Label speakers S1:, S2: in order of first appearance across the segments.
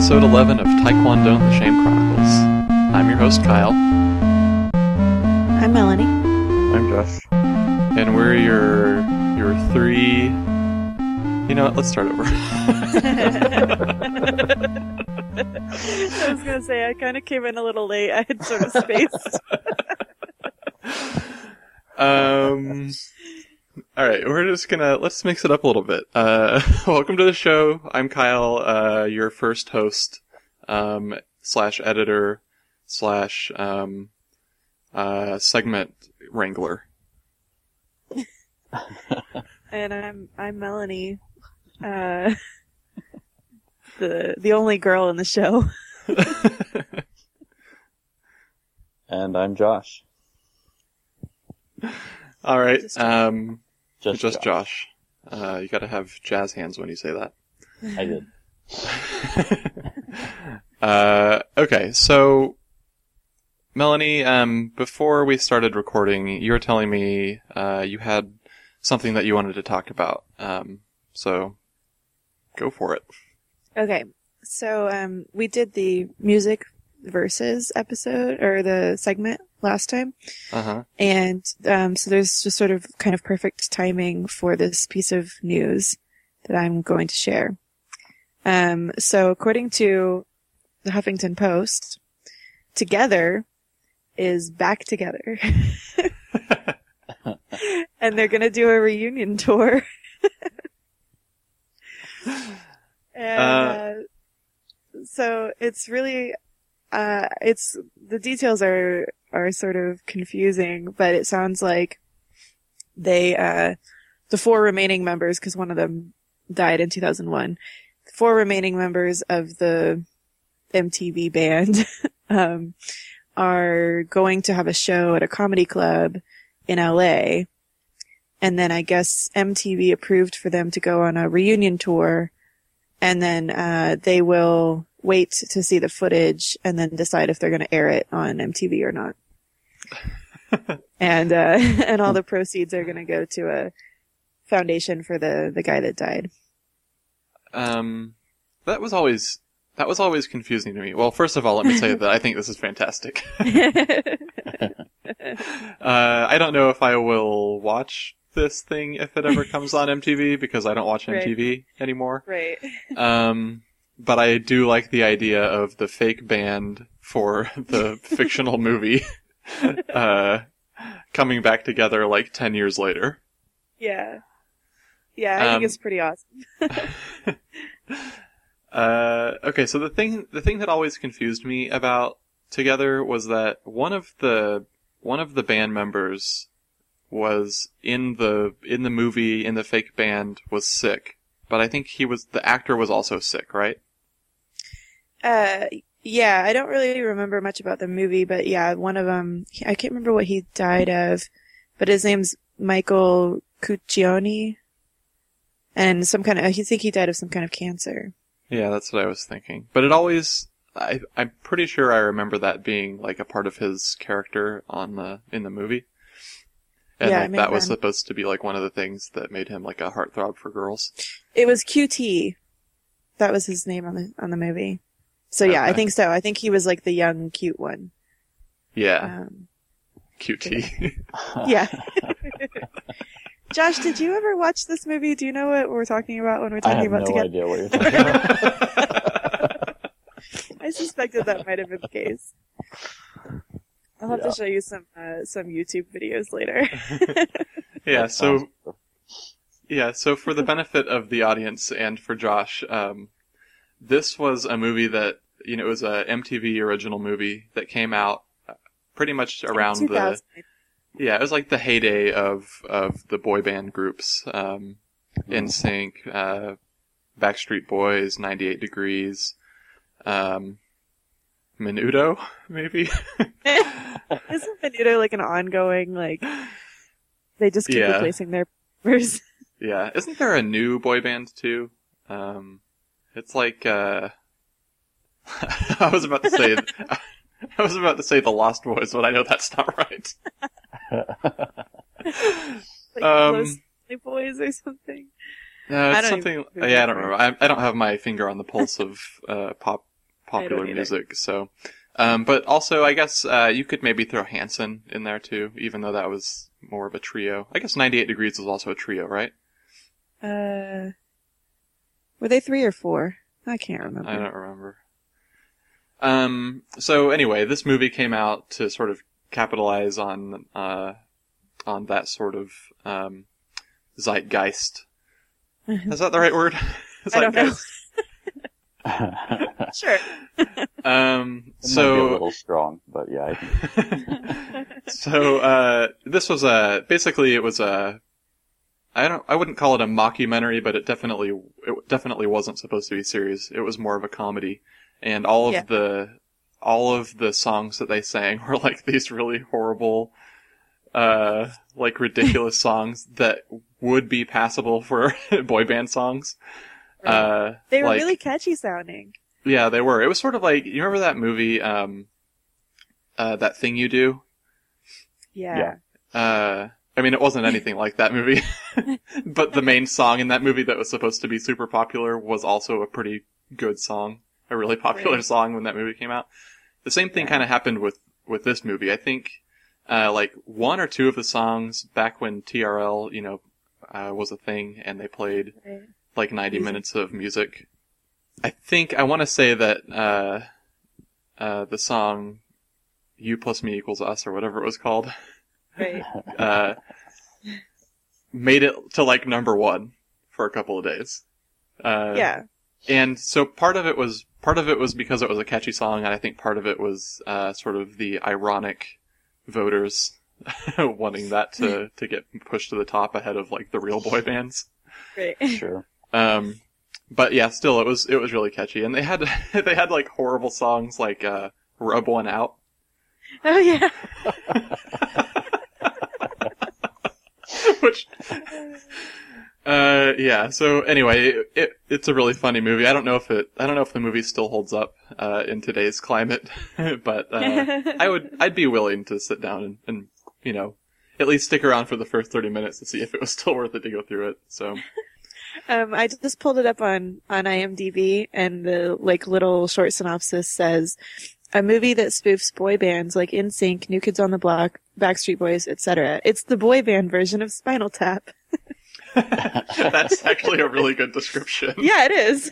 S1: episode 11 of Taekwondo and the Shame Chronicles. I'm your host, Kyle.
S2: I'm Melanie.
S3: I'm Josh.
S1: And we're your three... You know what? Let's start over.
S2: I was going to say, I kind of came in a little late. I had sort of spaced.
S1: Alright, let's mix it up a little bit. Welcome to the show. I'm Kyle, your first host, slash editor, slash, segment wrangler.
S2: And I'm Melanie, the only girl in the show.
S3: And I'm Josh.
S1: Alright,
S3: Just
S1: Josh. You gotta have jazz hands when you say that.
S3: I did.
S1: Okay, so, Melanie, before we started recording, you were telling me, you had something that you wanted to talk about. So, go for it.
S2: Okay, so, we did the music versus episode, or the segment last time.
S1: Uh-huh.
S2: And, so there's just sort of kind of perfect timing for this piece of news that I'm going to share. So according to the Huffington Post, Together is back together. And they're gonna do a reunion tour. And, so it's really, the details are sort of confusing, but it sounds like the four remaining members, because one of them died in 2001, the four remaining members of the MTV band, are going to have a show at a comedy club in LA. And then I guess MTV approved for them to go on a reunion tour, and then, they will wait to see the footage and then decide if they're going to air it on MTV or not. And all the proceeds are going to go to a foundation for the guy that died.
S1: That was always confusing to me. Well, first of all, let me say that I think this is fantastic. I don't know if I will watch this thing if it ever comes on MTV, because I don't watch MTV anymore.
S2: Right.
S1: But I do like the idea of the fake band for the fictional movie coming back together like 10 years later.
S2: Yeah. Yeah, I think it's pretty awesome.
S1: Okay, so the thing that always confused me about Together was that one of the band members was in the movie, in the fake band, was sick. But I think the actor was also sick, right?
S2: Yeah, I don't really remember much about the movie, but yeah, one of them, I can't remember what he died of, but his name's Michael Cuccione, and I think he died of some kind of cancer.
S1: Yeah, that's what I was thinking. But I'm pretty sure I remember that being like a part of his character in the movie. And
S2: yeah,
S1: like that was supposed to be like one of the things that made him like a heartthrob for girls.
S2: It was QT. That was his name on the movie. So yeah,
S1: Okay.
S2: I think so. I think he was like the young, cute one.
S1: Yeah. QT.
S2: Yeah. Josh, did you ever watch this movie? Do you know what we're talking about when we're talking about Together?
S3: I have no idea what you're talking about.
S2: I suspected that might have been the case. I'll have to show you some YouTube videos later.
S1: Yeah, so for the benefit of the audience and for Josh, this was a movie that, it was a MTV original movie that came out pretty much around
S2: 2000.
S1: it was like the heyday of the boy band groups, NSYNC, Backstreet Boys, 98 Degrees, Menudo, maybe?
S2: Isn't Menudo like an ongoing, like, they just keep replacing their members?
S1: Yeah. Isn't there a new boy band too? It's like, I was about to say the Lost Boys, but I know that's not right.
S2: Like Close Boys or something?
S1: No, it's something. Yeah, I don't remember. I don't have my finger on the pulse of popular
S2: either.
S1: music. So, but also I guess you could maybe throw Hanson in there too, even though that was more of a trio. I guess 98 Degrees was also a trio, right?
S2: Were they 3 or 4? I can't remember.
S1: I don't remember. So anyway, this movie came out to sort of capitalize on that sort of zeitgeist. Is that the right word?
S2: I don't know. Sure.
S3: It might be a little strong, but yeah. I think...
S1: So this was basically it was a I wouldn't call it a mockumentary, but it definitely wasn't supposed to be serious. It was more of a comedy, and all of the songs that they sang were like these really horrible, like ridiculous songs that would be passable for boy band songs.
S2: Right. They were
S1: like,
S2: really catchy sounding.
S1: Yeah, they were. It was sort of like, you remember that movie, That Thing You Do?
S2: Yeah.
S1: I mean, it wasn't anything like that movie, but the main song in that movie that was supposed to be super popular was also a pretty good song, a really popular song when that movie came out. The same thing kind of happened with this movie. I think, like 1 or 2 of the songs back when TRL, was a thing and they played like 90 minutes of music. I want to say that, the song You Plus Me Equals Us or whatever it was called.
S2: Right.
S1: Made it to like number 1 for a couple of days.
S2: Yeah.
S1: And so part of it was because it was a catchy song, and I think part of it was sort of the ironic voters wanting that to get pushed to the top ahead of like the real boy bands.
S2: Right.
S3: Sure.
S1: But yeah, still it was really catchy, and they had like horrible songs like Rub One Out.
S2: Oh yeah.
S1: Which, yeah. So anyway, it's a really funny movie. I don't know if the movie still holds up in today's climate, but I'd be willing to sit down and at least stick around for the first 30 minutes to see if it was still worth it to go through it. So.
S2: I just pulled it up on IMDb, and the like little short synopsis says, a movie that spoofs boy bands like NSYNC, New Kids on the Block, Backstreet Boys, etc. It's the boy band version of Spinal Tap.
S1: That's actually a really good description.
S2: Yeah, it is.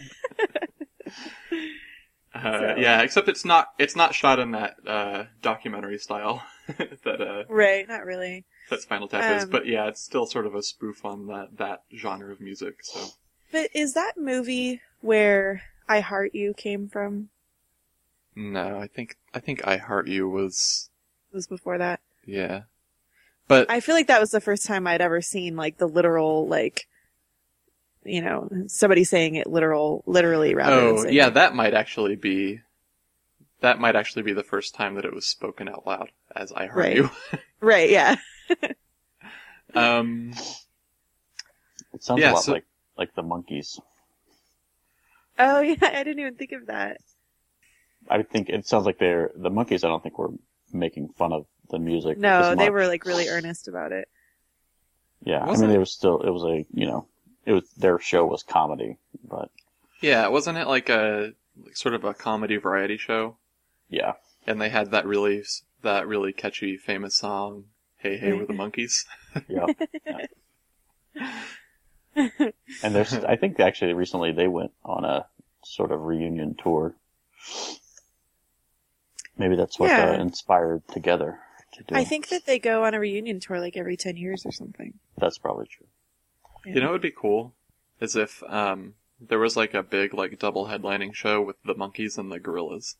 S1: Yeah, except it's not shot in that documentary style that
S2: right, not really.
S1: That Spinal Tap is, but yeah, it's still sort of a spoof on that genre of music. So,
S2: but is that movie where I Heart You came from?
S1: No, I think I Heart You was
S2: before that.
S1: Yeah, but
S2: I feel like that was the first time I'd ever seen like the literal like, somebody saying it literally rather than saying
S1: yeah,
S2: it.
S1: that might actually be the first time that it was spoken out loud as I Heart You.
S2: Right. Yeah.
S3: It sounds a lot like the Monkees.
S2: Oh yeah, I didn't even think of that.
S3: I think it sounds like the Monkees. I don't think were making fun of the music.
S2: No, they were like really earnest about it.
S3: Yeah, I mean, it was their show was comedy, but
S1: yeah, wasn't it like sort of a comedy variety show?
S3: Yeah,
S1: and they had that really catchy famous song. Hey, hey, we're the Monkees.
S3: Yeah. And I think actually recently they went on a sort of reunion tour. Maybe that's what inspired Together to do.
S2: I think that they go on a reunion tour like every 10 years or something.
S3: That's probably true.
S2: Yeah.
S1: You know what would be cool? Is if there was like a big like double headlining show with the Monkees and the Gorillaz.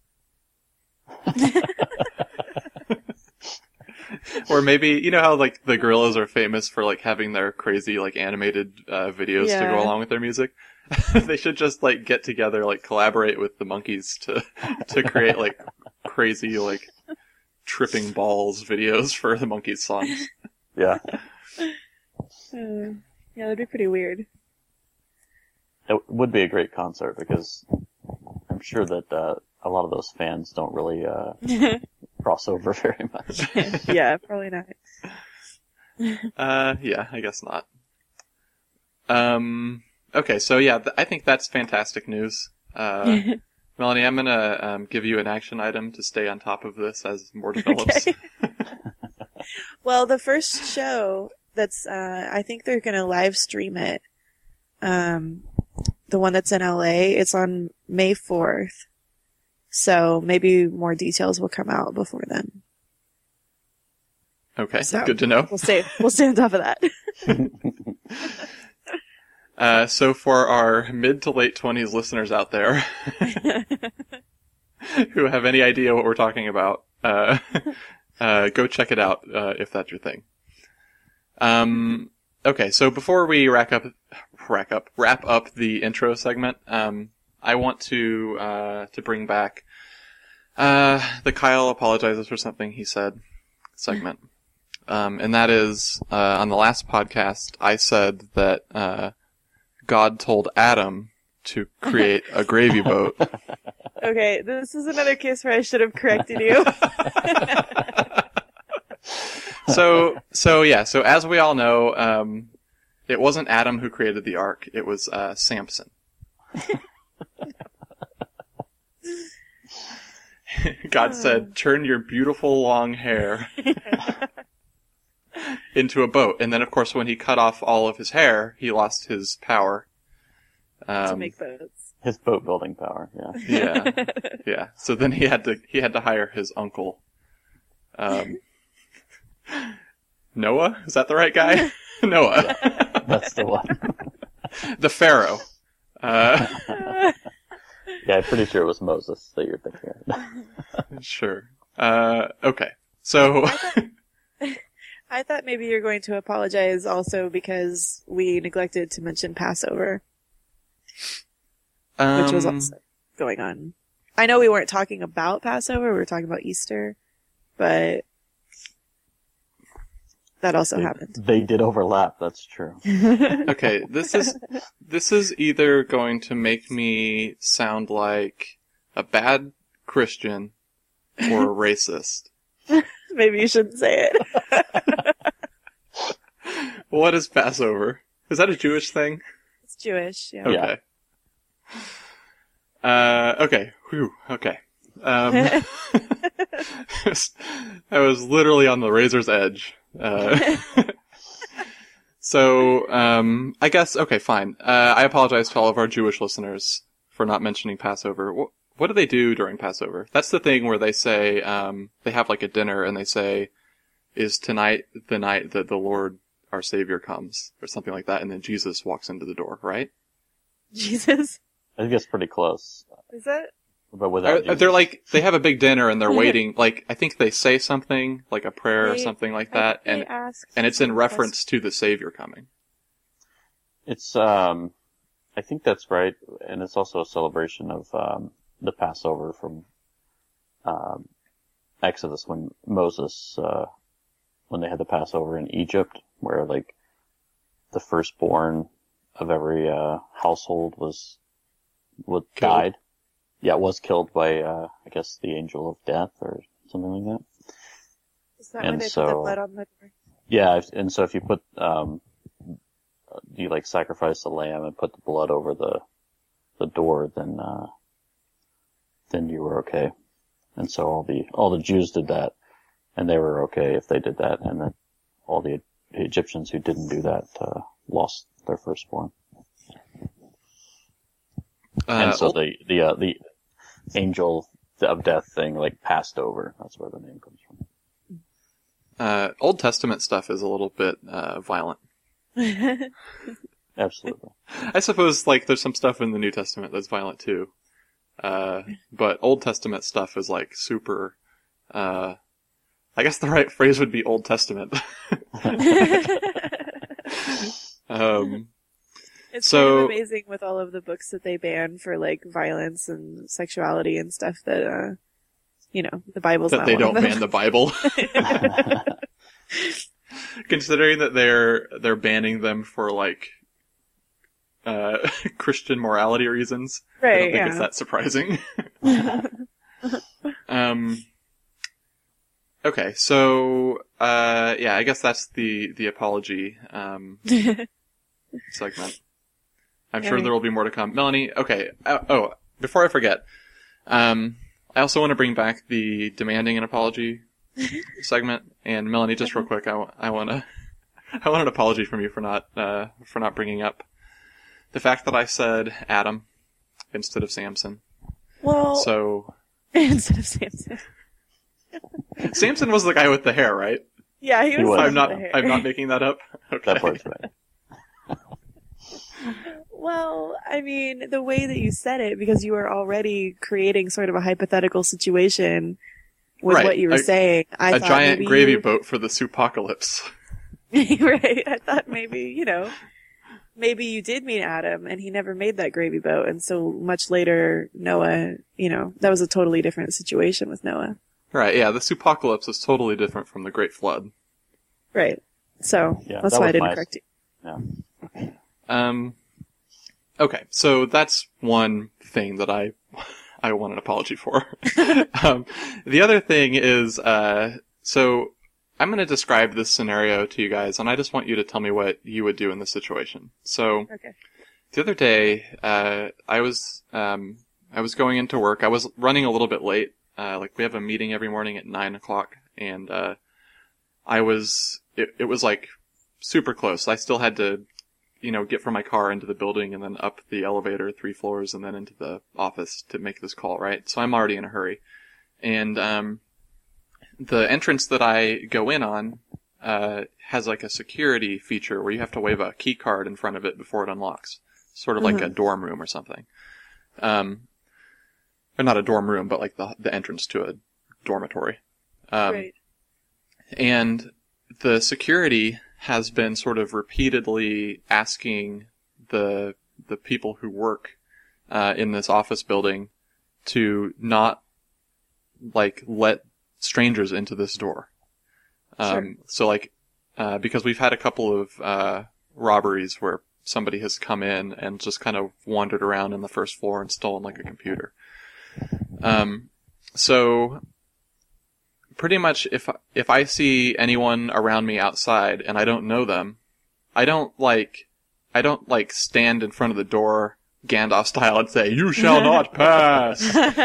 S1: Or maybe, how like the Gorillaz are famous for like having their crazy like animated videos to go along with their music. They should just like get together, like collaborate with the Monkees to create like crazy like tripping balls videos for the Monkees songs.
S3: Yeah.
S2: Yeah, that'd be pretty weird.
S3: It would be a great concert because I'm sure that a lot of those fans don't really cross over very much.
S2: Yeah, probably not.
S1: Yeah, I guess not. Okay, so yeah, I think that's fantastic news. Melanie, I'm gonna give you an action item to stay on top of this as more develops.
S2: Okay. Well, the first show that's, I think they're gonna live stream it. The one that's in LA, it's on May 4th. So maybe more details will come out before then.
S1: Okay,
S2: So,
S1: good to know.
S2: We'll stay on top of that.
S1: So for our mid to late 20s listeners out there who have any idea what we're talking about, go check it out if that's your thing. Okay, so before we wrap up the intro segment, I want to bring back the Kyle apologizes for something he said segment. And that is, on the last podcast, I said that God told Adam to create a gravy boat.
S2: Okay, this is another case where I should have corrected you.
S1: So as we all know, it wasn't Adam who created the ark, it was Samson. God said, turn your beautiful long hair into a boat. And then, of course, when he cut off all of his hair, he lost his power.
S2: To make boats.
S3: His boat building power, yeah.
S1: Yeah. Yeah. So then he had to hire his uncle. Noah? Is that the right guy? Noah.
S3: That's the one.
S1: The Pharaoh.
S3: Yeah, I'm pretty sure it was Moses that you're thinking of.
S1: Sure. Okay. So.
S2: I thought maybe you're going to apologize also because we neglected to mention Passover, which was also going on. I know we weren't talking about Passover, we were talking about Easter, but that also happened.
S3: They did overlap, that's true.
S1: Okay, this is either going to make me sound like a bad Christian or a racist.
S2: Maybe you shouldn't say it.
S1: What is Passover? Is that a Jewish thing?
S2: It's Jewish, yeah.
S1: Okay. Okay. Whew. Okay. I was literally on the razor's edge. So, I guess, okay, fine. I apologize to all of our Jewish listeners for not mentioning Passover. What do they do during Passover? That's the thing where they say, they have like a dinner and they say, is tonight the night that the Lord, our Savior, comes? Or something like that, and then Jesus walks into the door, right?
S2: Jesus?
S3: I think it's pretty close.
S2: Is that?
S3: But without Jesus.
S1: They're like, they have a big dinner and they're waiting, like, I think they say something, like a prayer or something like that, and it's in reference to the Savior coming.
S3: It's, I think that's right, and it's also a celebration of, the Passover from, Exodus when Moses, when they had the Passover in Egypt, where like, the firstborn of every, household died. Yeah, it was killed by, I guess, the angel of death or something like that.
S2: Is that when they put the blood on the door?
S3: Yeah, and so if you put, you like sacrifice the lamb and put the blood over the door, then you were okay. And so all the Jews did that, and they were okay if they did that, and then all the Egyptians who didn't do that, lost their firstborn. And so the angel of death thing, like, passed over. That's where the name comes from.
S1: Old Testament stuff is a little bit, violent.
S3: Absolutely.
S1: I suppose, like, there's some stuff in the New Testament that's violent too. But Old Testament stuff is, like, super, I guess the right phrase would be Old Testament.
S2: It's kind of amazing with all of the books that they ban for, like, violence and sexuality and stuff that, the Bible's not
S1: that they
S2: one
S1: don't
S2: of them.
S1: ban the Bible. Considering that they're banning them for, like, Christian morality reasons.
S2: Right,
S1: I don't think it's that surprising. Okay, so, I guess that's the apology, segment. I'm sure there will be more to come. Melanie, okay, before I forget, I also want to bring back the demanding an apology segment. And Melanie, just real quick, I want an apology from you for not bringing up the fact that I said Adam instead of Samson.
S2: Well,
S1: So
S2: instead of Samson.
S1: Samson was the guy with the hair, right?
S2: Yeah, he was.
S3: was.
S1: I'm not making that up. Okay.
S3: That part's right.
S2: Well, I mean, the way that you said it, because you were already creating sort of a hypothetical situation with
S1: Right.
S2: what you were saying. I
S1: A
S2: thought
S1: giant
S2: maybe
S1: gravy
S2: you...
S1: boat for the soupocalypse.
S2: Right. I thought maybe, maybe you did mean Adam and he never made that gravy boat. And so much later, Noah, that was a totally different situation with Noah.
S1: Right, yeah, the soupocalypse is totally different from the Great Flood.
S2: Right. So
S3: Yeah,
S2: that's
S3: that
S2: why I
S3: was
S2: didn't
S3: my-
S2: correct you.
S3: Yeah.
S1: Okay, so that's one thing that I want an apology for. The other thing is, so I'm going to describe this scenario to you guys, and I just want you to tell me what you would do in this situation. So,
S2: Okay.
S1: the other day, I was going into work. I was running a little bit late. We have a meeting every morning at 9:00, and it was like super close. I still had to, get from my car into the building and then up the elevator 3 floors and then into the office to make this call, right? So I'm already in a hurry. And the entrance that I go in on has like a security feature where you have to wave a key card in front of it before it unlocks. Sort of like a dorm room or something. Or not a dorm room, but like the entrance to a dormitory.
S2: Right.
S1: And the security has been sort of repeatedly asking the people who work in this office building to not let strangers into this door.
S2: Sure.
S1: So because we've had a couple of robberies where somebody has come in and just kind of wandered around in the first floor and stolen like a computer. So pretty much if I see anyone around me outside and I don't know them, I don't stand in front of the door Gandalf style and say, "You shall not pass."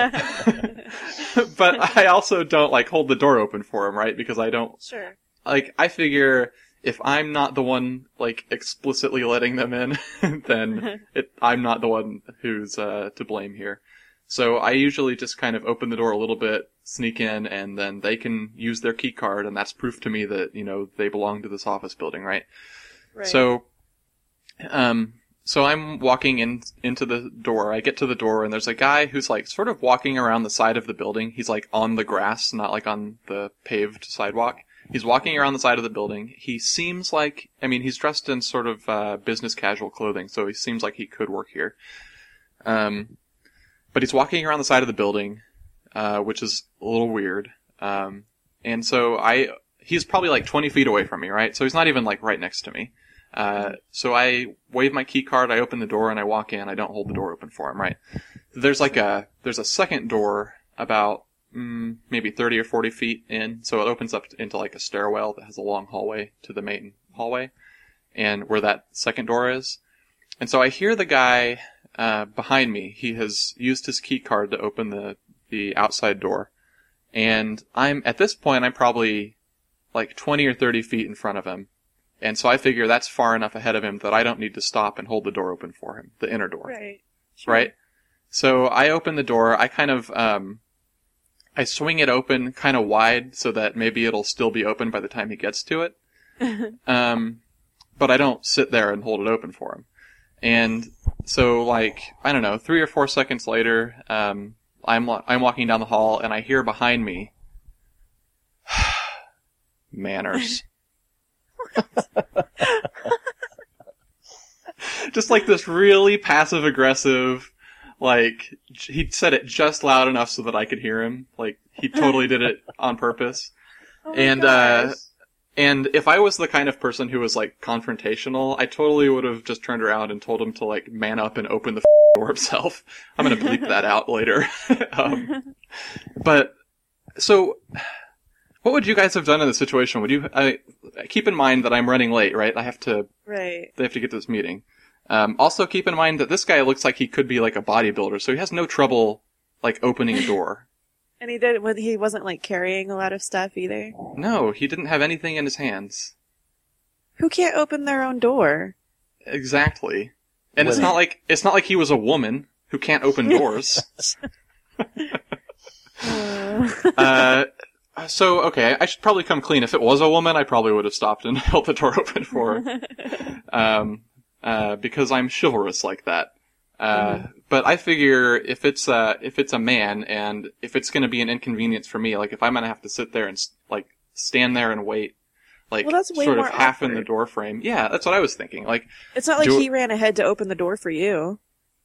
S1: But I also don't hold the door open for him, right? Because I don't
S2: Sure.
S1: I figure if I'm not the one explicitly letting them in, then I'm not the one who's to blame here. So I usually just kind of open the door a little bit, sneak in, and then they can use their key card, and that's proof to me that, they belong to this office building, right?
S2: Right.
S1: So I'm walking into the door. I get to the door, and there's a guy who's sort of walking around the side of the building. He's on the grass, not on the paved sidewalk. He's walking around the side of the building. He seems he's dressed in sort of business casual clothing, so he seems like he could work here. But he's walking around the side of the building, which is a little weird. And so he's probably 20 feet away from me, right? So he's not even right next to me. So I wave my key card, I open the door, and I walk in. I don't hold the door open for him, right? There's there's a second door about maybe 30 or 40 feet in, so it opens up into a stairwell that has a long hallway to the main hallway, and where that second door is. And so I hear the guy behind me. He has used his key card to open the outside door, and at this point I'm probably 20 or 30 feet in front of him. And so I figure that's far enough ahead of him that I don't need to stop and hold the door open for him, the inner door.
S2: Right. Sure.
S1: Right? So I open the door. I kind of, I swing it open kind of wide so that maybe it'll still be open by the time he gets to it. But I don't sit there and hold it open for him. And so I don't know, 3 or 4 seconds later, I'm walking down the hall and I hear behind me, manners. Just this really passive aggressive, he said it just loud enough so that I could hear him. He totally did it on purpose.
S2: Oh my
S1: And,
S2: gosh.
S1: and if I was the kind of person who was confrontational, I totally would have just turned around and told him to man up and open the door himself. I'm gonna bleep that out later. But, so, what would you guys have done in this situation? Would you, keep in mind that I'm running late, right? They have to get to this meeting. Also keep in mind that this guy looks like he could be a bodybuilder, so he has no trouble, like opening a door.
S2: And he wasn't like carrying a lot of stuff either.
S1: No, he didn't have anything in his hands.
S2: Who can't open their own door?
S1: Exactly. And it's not like he was a woman who can't open doors. So, okay, I should probably come clean. If it was a woman, I probably would have stopped and held the door open for her. Because I'm chivalrous like that. But I figure if it's a man and if it's gonna be an inconvenience for me, like if I'm gonna have to sit there and like stand there and wait, like
S2: well, that's way
S1: sort
S2: more
S1: of half
S2: awkward.
S1: in the door frame. Yeah, that's what I was thinking. Like
S2: It's not like he ran ahead to open the door for you.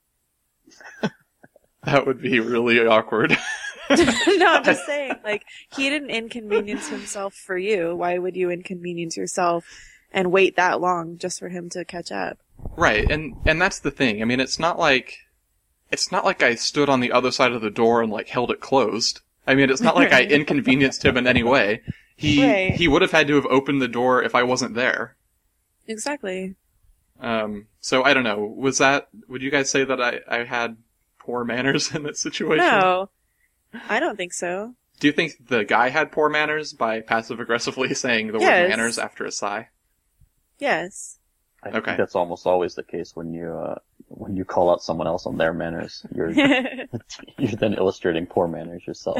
S1: That would be really awkward.
S2: No, I'm just saying, like, he didn't inconvenience himself for you. Why would you inconvenience yourself and wait that long just for him to catch up?
S1: Right, and that's the thing. I mean, it's not like I stood on the other side of the door and like held it closed. I mean, it's not like I inconvenienced him in any way. He would have had to have opened the door if I wasn't there.
S2: Exactly.
S1: So I don't know. Would you guys say that I had poor manners in that situation?
S2: No, I don't think so.
S1: Do you think the guy had poor manners by passive-aggressively saying the word
S2: Yes.
S1: manners after a sigh?
S2: Yes.
S3: I
S1: Okay.
S3: think that's almost always the case when you call out someone else on their manners. You're then illustrating poor manners yourself.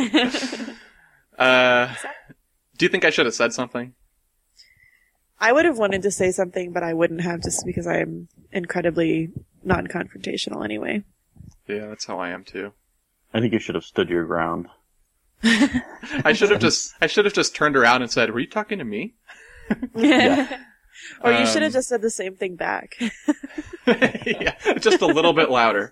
S1: Do you think I should have said something?
S2: I would have wanted to say something, but I wouldn't have just because I'm incredibly non-confrontational anyway.
S1: Yeah, that's how I am too.
S3: I think you should have stood your ground.
S1: I should have just turned around and said, "Were you talking to me?"
S3: Yeah.
S2: Or you should have just said the same thing back.
S1: Yeah, just a little bit louder.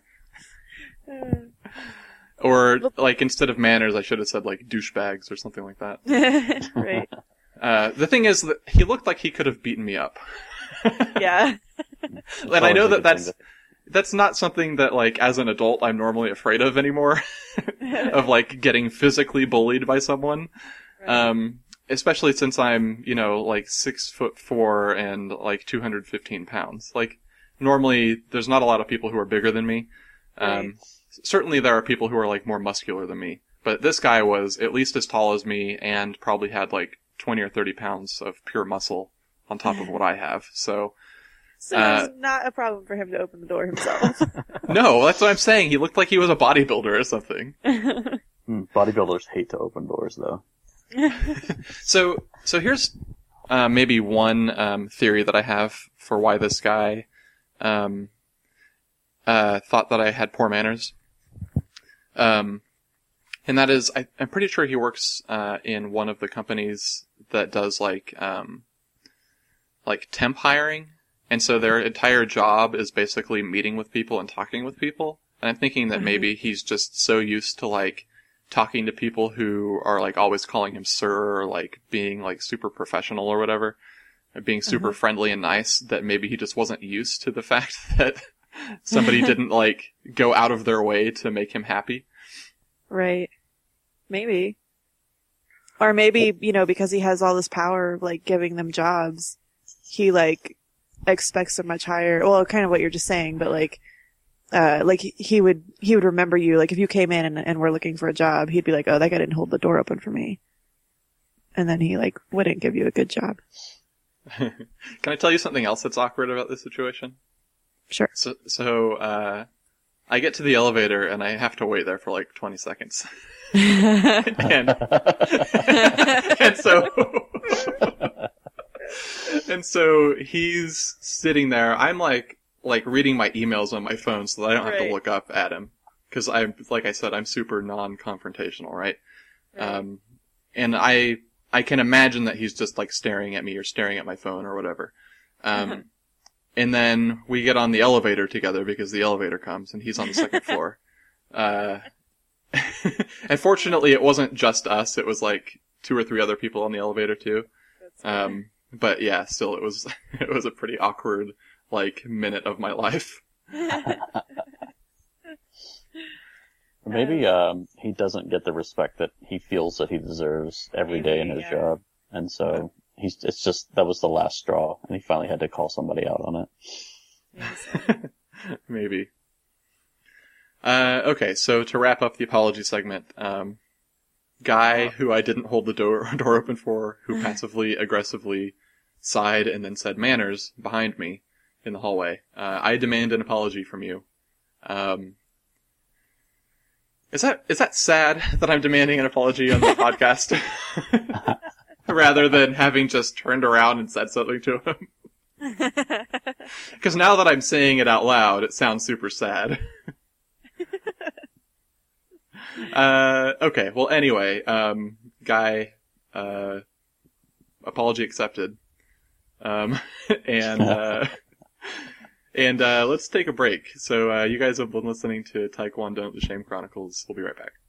S1: Or, like, instead of manners, I should have said, like, douchebags or something like that.
S2: Right.
S1: The thing is that he looked like he could have beaten me up.
S2: Yeah.
S1: And I know that that's not something that, like, as an adult, I'm normally afraid of anymore. Of, like, getting physically bullied by someone.
S2: Right.
S1: Especially since I'm, like 6'4" and like 215 pounds. Like, normally there's not a lot of people who are bigger than me.
S2: Right.
S1: Certainly there are people who are like more muscular than me. But this guy was at least as tall as me and probably had like 20 or 30 pounds of pure muscle on top of what I have. So
S2: it's not a problem for him to open the door himself.
S1: no, that's what I'm saying. He looked like he was a bodybuilder or something.
S3: Bodybuilders hate to open doors, though.
S1: So here's maybe one theory that I have for why this guy thought that I had poor manners. And that is, I'm pretty sure he works in one of the companies that does like temp hiring, and so their entire job is basically meeting with people and talking with people. And I'm thinking that maybe he's just so used to like talking to people who are like always calling him sir or like being like super professional or whatever, or being super friendly and nice, that maybe he just wasn't used to the fact that somebody didn't like go out of their way to make him happy.
S2: Right. Maybe. Or maybe, because he has all this power of like giving them jobs, he like expects a much higher, well, kind of what you're just saying, but like he would remember you, like if you came in and were looking for a job, he'd be like, oh, that guy didn't hold the door open for me. And then he like wouldn't give you a good job.
S1: Can I tell you something else that's awkward about this situation?
S2: Sure.
S1: So I get to the elevator and I have to wait there for like 20 seconds. and so he's sitting there. I'm like reading my emails on my phone so that I don't have to look up at him. Cause like I said, I'm super non-confrontational, right? And I can imagine that he's just like staring at me or staring at my phone or whatever. And then we get on the elevator together because the elevator comes and he's on the second floor. And fortunately it wasn't just us. It was like 2 or 3 other people on the elevator too. But yeah, still it was a pretty awkward like minute of my life.
S3: Maybe he doesn't get the respect that he feels that he deserves every day in his job, and so it's just that was the last straw, and he finally had to call somebody out on it.
S1: Maybe. Okay, so to wrap up the apology segment, guy who I didn't hold the door open for, who passively aggressively sighed and then said manners behind me in the hallway. I demand an apology from you. Is that sad that I'm demanding an apology on the podcast? Rather than having just turned around and said something to him? Because now that I'm saying it out loud, it sounds super sad. Okay, well anyway, guy, apology accepted. And let's take a break. So, you guys have been listening to Taekwondo, The Shame Chronicles. We'll be right back.